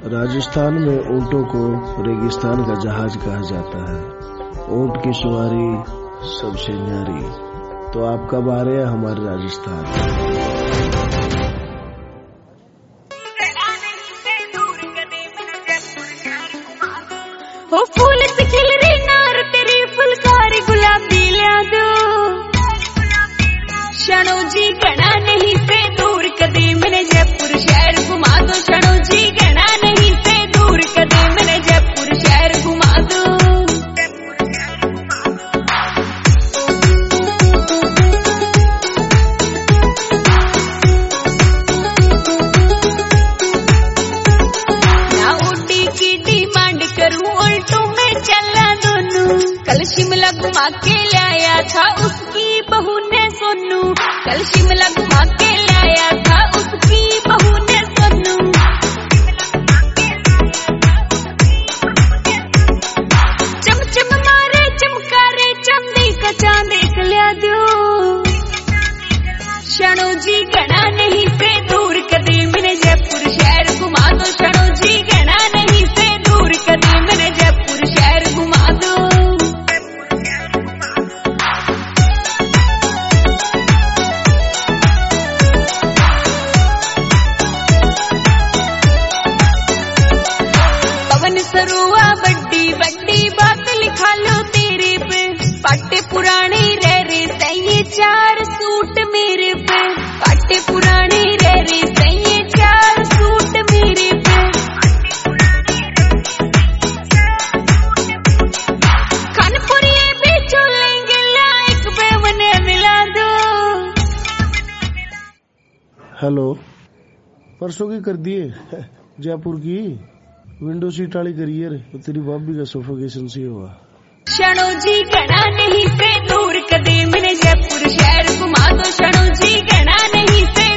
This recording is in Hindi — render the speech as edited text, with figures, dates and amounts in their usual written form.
राजस्थान में ऊँटों को रेगिस्तान का जहाज कहा जाता है। ऊँट की सवारी सबसे न्यारी। तो आप कब आ रहे हैं हमारे राजस्थान? हो फूल से खिल रही नार तेरी फुलकारी गुलाबी लिया दो। शणो जी घना नहीं से दूर कदे मैंने जयपुर शहर घुमा दो। शणो जी घना नहीं से दूर कदे मैंने जयपुर शहर घुमा दो। ना उड़ी की डिमांड करूं उल्टों में चला दोनों। कल शिमला घुमा के लाया था उसकी बहू ने सोनू। कल शिमला घुमा के लाया था उसकी बहू ने सोनू। चमचम मारे चमकारे चांदी का चांद एक लिया दो। शणो जी घना नहीं से दूर कदे मैंने जयपुर शहर घुमा दो। शणो जी घना नहीं से दूर कदे मैंने जयपुर शहर घुमा दो। सरुआ बड्डी बड्डी बात लिखा लो तेरे पे। पाटे पुराने रह रे सही चार सूट मेरे पे। पाटे पुराने रह रे सही चार सूट मेरे पे। खानपुरिये भी चलेंगे लाइक पे मने मिला दो। हेलो, परसों की कर दिए जयपुर की विंडो सीट वाली करियर। तो तेरी भाभी का सोफोकेशन से हुआ। शणो जी घना नहीं से दूर कदे मैंने जयपुर शहर घुमा दो। शणो जी घना नहीं से